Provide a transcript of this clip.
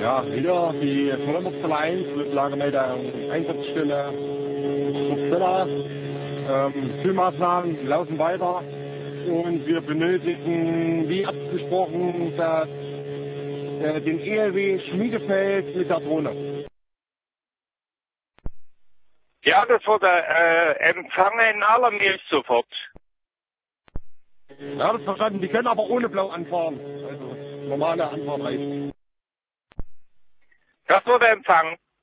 Ja, hier die Vollmordzelle 1 mit Lagermeldung Einsatzstelle Uppsala. Schulmaßnahmen laufen weiter und wir benötigen, wie abgesprochen, den ELW Schmiedefeld mit der Drohne. Ja, das wurde empfangen, alarmiert sofort. Ja, das ist verstanden. Die können aber ohne Blau anfahren. Also normale Anfahrt reicht. Das wurde empfangen.